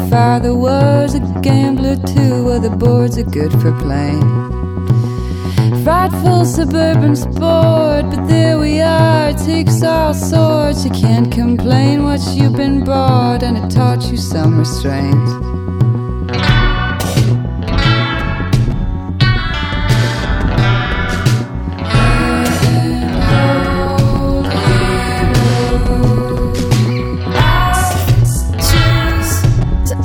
Father was a gambler too, well, the boards are good for playing. Frightful suburban sport, but there we are, it takes all sorts. You can't complain what you've been bought, and it taught you some restraint.